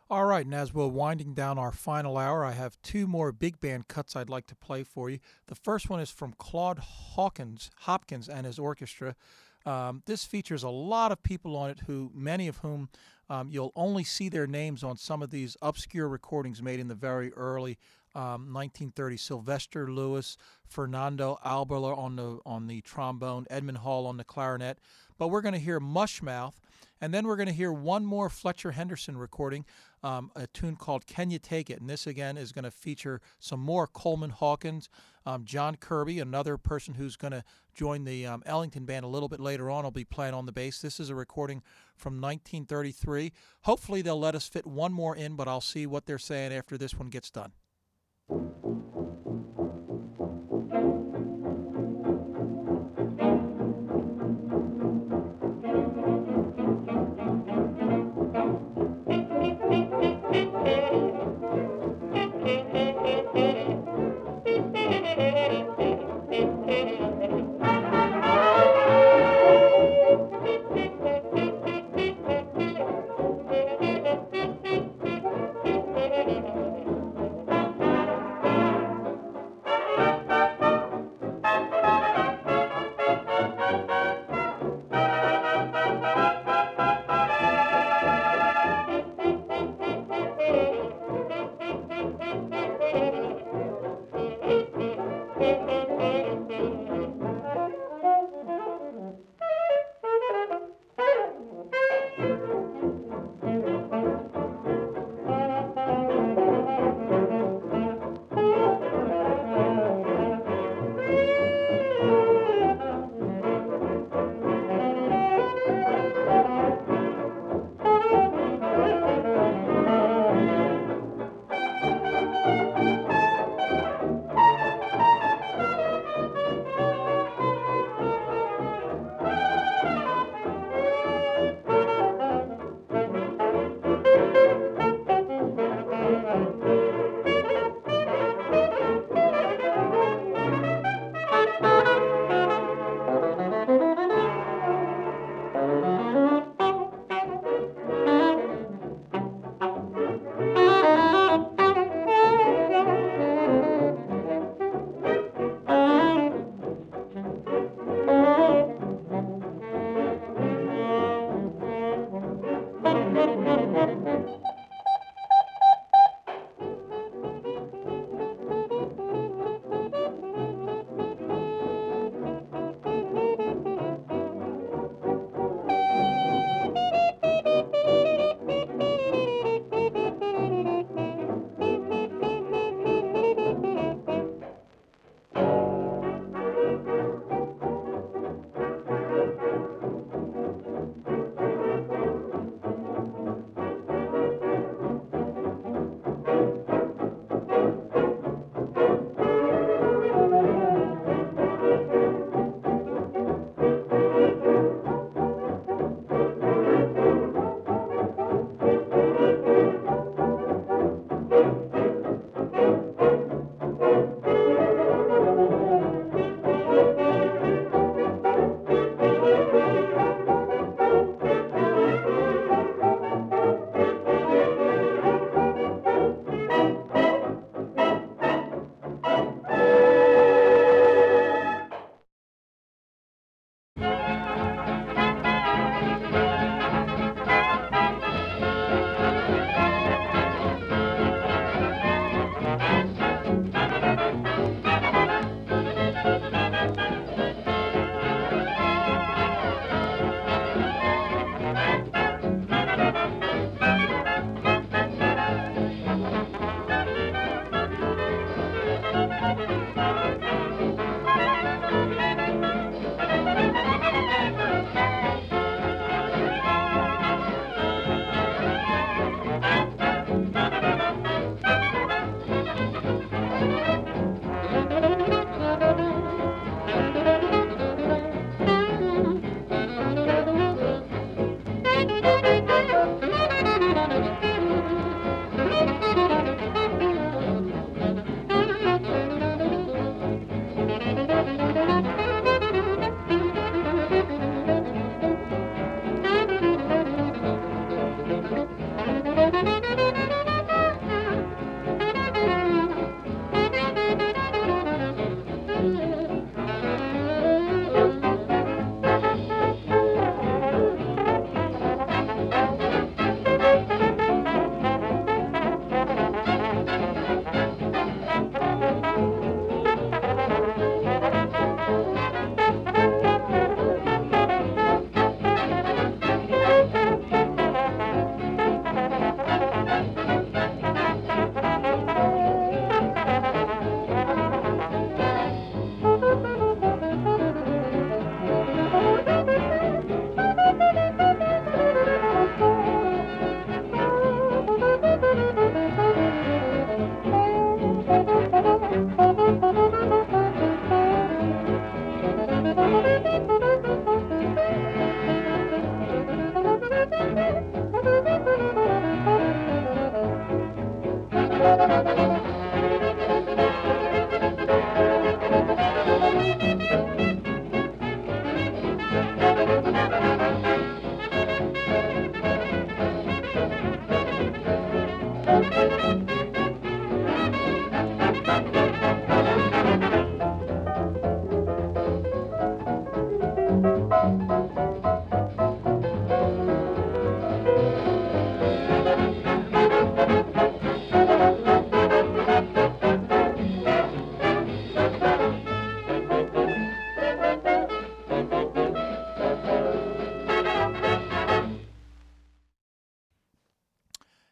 All right, and as we're winding down our final hour, I have two more big band cuts I'd like to play for you. The first one is from Claude Hopkins and his orchestra. This features a lot of people on it, many of whom you'll only see their names on some of these obscure recordings made in the very early 1930s. Sylvester Lewis, Fernando Albala on the trombone, Edmund Hall on the clarinet. But we're going to hear Mushmouth, and then we're going to hear one more Fletcher Henderson recording, a tune called Can You Take It? And this again is going to feature some more Coleman Hawkins, John Kirby, another person who's going to join the Ellington Band a little bit later on, will be playing on the bass. This is a recording from 1933. Hopefully they'll let us fit one more in, but I'll see what they're saying after this one gets done.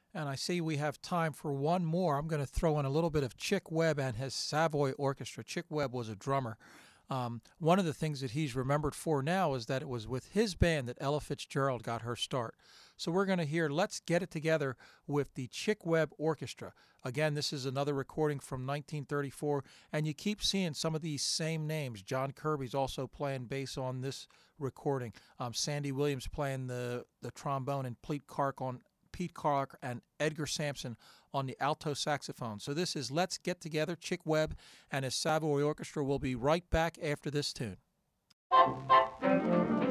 And I see we have time for one more. I'm going to throw in a little bit of Chick Webb and his Savoy Orchestra. Chick Webb was a drummer. One of the things that he's remembered for now is that it was with his band that Ella Fitzgerald got her start. So we're going to hear Let's Get It Together with the Chick Webb Orchestra. Again, this is another recording from 1934, and you keep seeing some of these same names. John Kirby's also playing bass on this recording. Sandy Williams playing the trombone, and Pete Clark and Edgar Sampson on the alto saxophone. So this is Let's Get Together, Chick Webb and his Savoy Orchestra. We'll be right back after this tune.